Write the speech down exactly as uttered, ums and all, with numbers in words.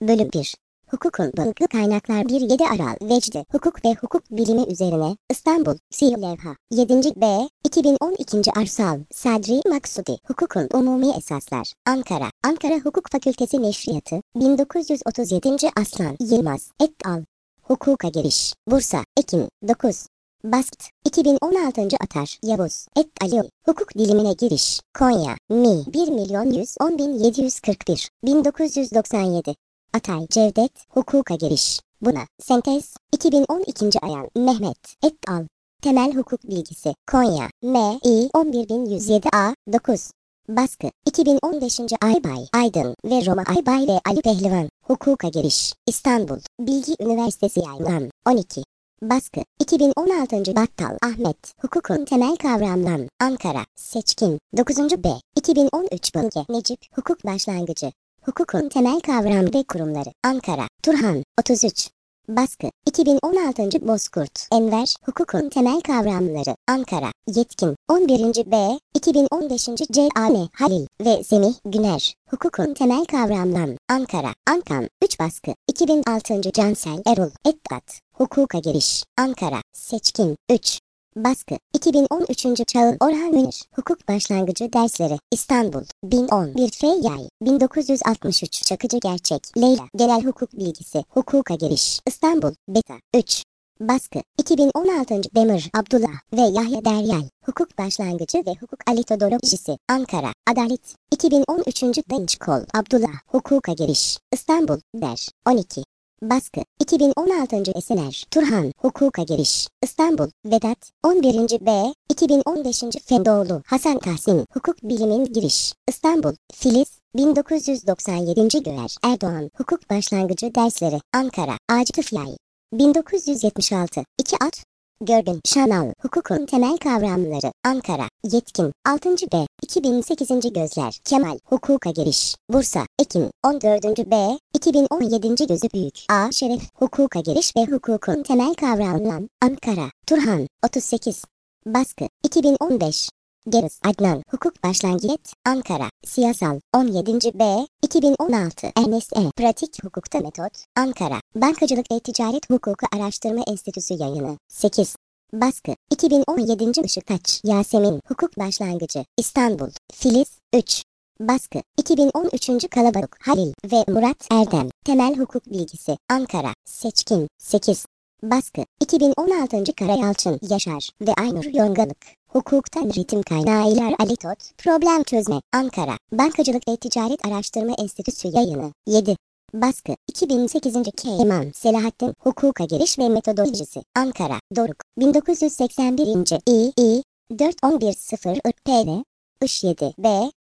Bölüm bir. Hukukun Bağıklı Kaynaklar bir yedi Aral Vecdi Hukuk ve Hukuk Bilimi Üzerine İstanbul Siyah Levha yedinci B iki bin on iki Arsal Sadri Maksudi Hukukun Umumi Esaslar Ankara Ankara Hukuk Fakültesi Neşriyatı bin dokuz yüz otuz yedi Aslan Yılmaz et al. Hukuka Giriş Bursa Ekim dokuz Baskıt iki bin on altı Atar Yavuz et Ali Hukuk Bilimine Giriş Konya Mi bir milyon yüz on bin yedi yüz kırk bir bin dokuz yüz doksan yedi Atay Cevdet Hukuka Giriş Buna Sentez iki bin on iki Ayan Mehmet et al. Temel Hukuk Bilgisi Konya M İ on bir bin yüz yedi A dokuz Baskı iki bin on beş Aybay Aydın ve Roma Aybay ve Ali Pehlivan Hukuka Giriş İstanbul Bilgi Üniversitesi Yayınlan on iki Baskı iki bin on altı Battal Ahmet Hukukun Temel Kavramları Ankara Seçkin dokuzuncu B iki bin on üç Bölge Necip Hukuk Başlangıcı Hukukun Temel Kavram ve Kurumları Ankara Turhan otuz üç Baskı iki bin on altı Bozkurt Enver Hukukun Temel Kavramları Ankara Yetkin on birinci B iki bin on beş C A N Halil ve Semih Güner Hukukun Temel Kavramları Ankara Ankam üç Baskı iki bin altı Cansel Erol Ettat Hukuka Giriş Ankara Seçkin üç Baskı iki bin on üç Çağıl Orhan Münir Hukuk Başlangıcı Dersleri İstanbul bin on bir Feyyay bin dokuz yüz altmış üç Çakıcı Gerçek Leyla Genel Hukuk Bilgisi Hukuka Giriş İstanbul Beta üç Baskı iki bin on altı Demir Abdullah ve Yahya Deryal Hukuk Başlangıcı ve Hukuk Alitodolojisi Ankara Adalet iki bin on üç Dinçkol Abdullah Hukuka Giriş İstanbul Der on iki Baskı iki bin on altı Esener Turhan Hukuka Giriş İstanbul Vedat on birinci B iki bin on beş Fendoğlu Hasan Tahsin Hukuk Bilimin Giriş İstanbul Filiz bin dokuz yüz doksan yedi Göğer Erdoğan Hukuk Başlangıcı Dersleri Ankara Acıtıf Yay bin dokuz yüz yetmiş altı iki At Görgün Şanal Hukukun Temel Kavramları Ankara Yetkin altıncı B iki bin sekiz Gözler Kemal Hukuka Giriş Bursa Ekim on dördüncü B iki bin on yedi Gözü Büyük A Şeref Hukuka Giriş ve Hukukun Temel Kavramları Ankara Turhan otuz sekiz Baskı iki bin on beş Geriz Adnan Hukuk Başlangıç Ankara Siyasal on yedinci B iki bin on altı N S E Pratik Hukukta Metot Ankara Bankacılık ve Ticaret Hukuku Araştırma Enstitüsü Yayını sekiz Baskı iki bin on yedi Işıktaş Yasemin Hukuk Başlangıcı İstanbul Filiz üç Baskı iki bin on üç Kalabalık Halil ve Murat Erdem Temel Hukuk Bilgisi Ankara Seçkin sekiz Baskı iki bin on altı Karayalçın Yaşar ve Aynur Yongalık Hukuktan Ritim Kaynağılar Alitot Problem Çözme Ankara Bankacılık ve Ticaret Araştırma Enstitüsü Yayını yedi Baskı iki bin sekiz Keyman Selahattin Hukuka Giriş ve Metodolojisi Ankara Doruk bin dokuz yüz seksen bir İ İ dört on bir sıfır P V Iş yedi B